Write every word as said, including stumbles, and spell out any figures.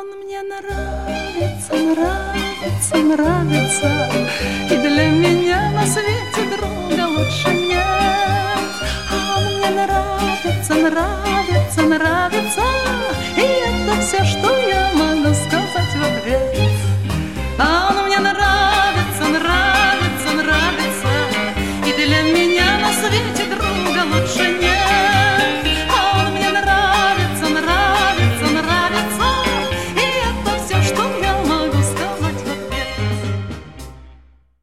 Он мне нравится, нравится, нравится, и для меня на свете друга лучше нет. Он мне нравится, нравится, нравится.